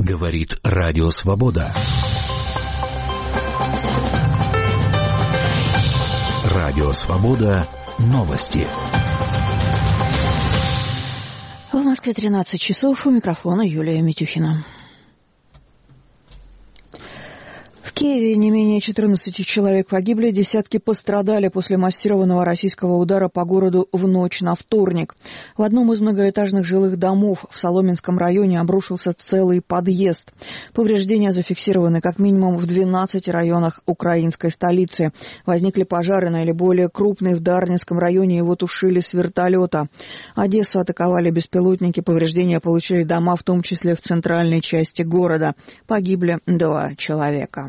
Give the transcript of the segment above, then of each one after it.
Говорит Радио Свобода. Радио Свобода. Новости. В Москве 13 часов. У микрофона Юлия Митюхина. В Киеве не менее 14 человек погибли, десятки пострадали после массированного российского удара по городу в ночь на вторник. В одном из многоэтажных жилых домов в Соломенском районе обрушился целый подъезд. Повреждения зафиксированы как минимум в 12 районах украинской столицы. Возникли пожары, наиболее крупный в Дарницком районе, его тушили с вертолета. Одессу атаковали беспилотники, повреждения получили дома, в том числе в центральной части города. Погибли 2 человека.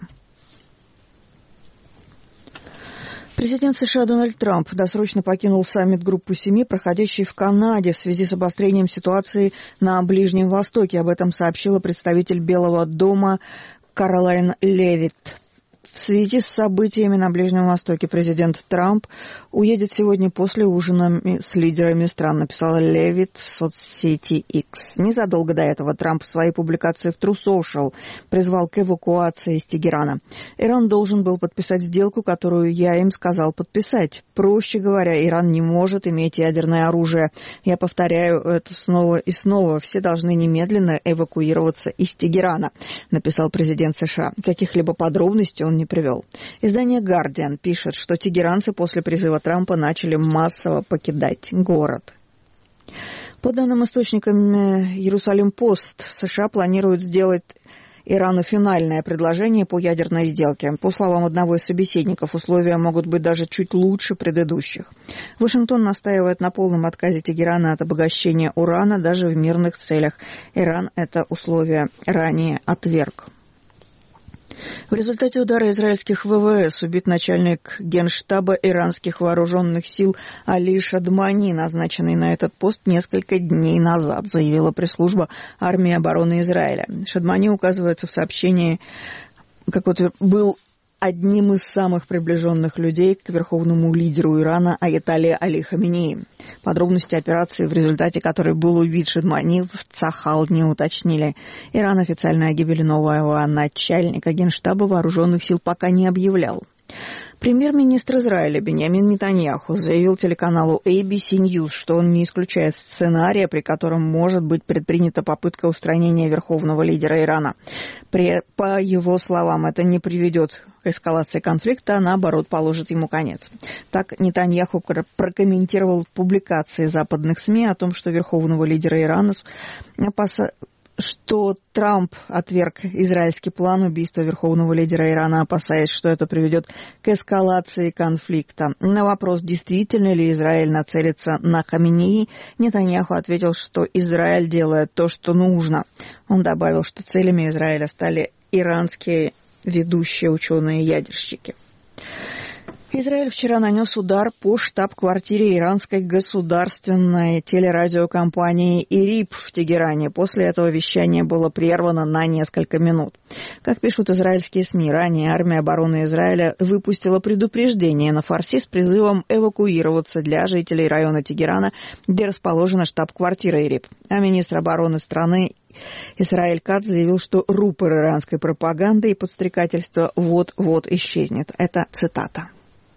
Президент США Дональд Трамп досрочно покинул саммит Группы Семи, проходящий в Канаде в связи с обострением ситуации на Ближнем Востоке. Об этом сообщила представитель Белого дома Каролайн Левитт. В связи с событиями на Ближнем Востоке президент Трамп уедет сегодня после ужина с лидерами стран, написала Левитт в соцсети X. Незадолго до этого Трамп в своей публикации в True Social призвал к эвакуации из Тегерана. Иран должен был подписать сделку, которую я им сказал подписать. Проще говоря, Иран не может иметь ядерное оружие. Я повторяю это снова и снова. Все должны немедленно эвакуироваться из Тегерана, написал президент США. Каких-либо подробностей он не привел. Издание «Гардиан» пишет, что тегеранцы после призыва Трампа начали массово покидать город. По данным источникам «Иерусалим-Пост», США планируют сделать Ирану финальное предложение по ядерной сделке. По словам одного из собеседников, условия могут быть даже чуть лучше предыдущих. Вашингтон настаивает на полном отказе Тегерана от обогащения урана даже в мирных целях. Иран это условие ранее отверг. В результате удара израильских ВВС убит начальник генштаба иранских вооруженных сил Али Шадмани, назначенный на этот пост несколько дней назад, заявила пресс-служба армии обороны Израиля. Шадмани указывается в сообщении, как вот был одним из самых приближенных людей к верховному лидеру Ирана Аятолле Али Хаминеи. Подробности операции, в результате которой был убит Шадмани, в Цахал не уточнили. Иран официально о гибели нового начальника генштаба вооруженных сил пока не объявлял. Премьер-министр Израиля Биньямин Нетаньяху заявил телеканалу ABC News, что он не исключает сценария, при котором может быть предпринята попытка устранения верховного лидера Ирана. По его словам, это не приведет к эскалации конфликта, а наоборот положит ему конец. Так Нетаньяху прокомментировал публикации западных СМИ о том, что верховного лидера Ирана что Трамп отверг израильский план убийства верховного лидера Ирана, опасаясь, что это приведет к эскалации конфликта. На вопрос, действительно ли Израиль нацелится на Хаминеи, Нетаньяху ответил, что Израиль делает то, что нужно. Он добавил, что целями Израиля стали иранские ведущие ученые-ядерщики. Израиль вчера нанес удар по штаб-квартире иранской государственной телерадиокомпании ИРИБ в Тегеране. После этого вещание было прервано на несколько минут. Как пишут израильские СМИ, ранее армия обороны Израиля выпустила предупреждение на фарси с призывом эвакуироваться для жителей района Тегерана, где расположена штаб-квартира ИРИБ. А министр обороны страны Исраэль Кац заявил, что рупор иранской пропаганды и подстрекательства вот-вот исчезнет. Это цитата.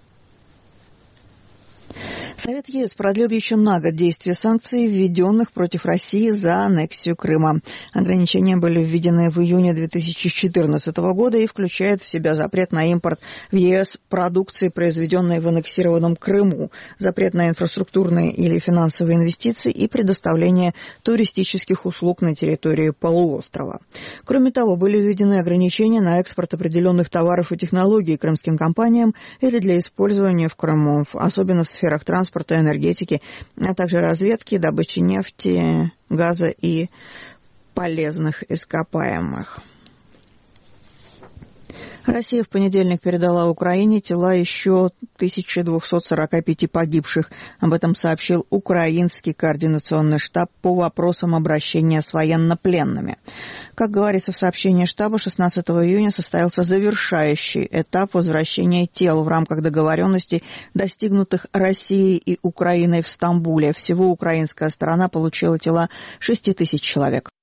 Совет ЕС продлил еще на год действие санкций, введенных против России за аннексию Крыма. Ограничения были введены в июне 2014 года и включают в себя запрет на импорт в ЕС продукции, произведенной в аннексированном Крыму, запрет на инфраструктурные или финансовые инвестиции и предоставление туристических услуг на территории полуострова. Кроме того, были введены ограничения на экспорт определенных товаров и технологий крымским компаниям или для использования в Крыму, особенно в сферах транспорта, энергетики, а также разведки, добычи нефти, газа и полезных ископаемых. Россия в понедельник передала Украине тела еще 1245 погибших. Об этом сообщил Украинский координационный штаб по вопросам обращения с военнопленными. Как говорится в сообщении штаба, 16 июня состоялся завершающий этап возвращения тел в рамках договоренностей, достигнутых Россией и Украиной в Стамбуле. Всего украинская сторона получила тела 6000 человек.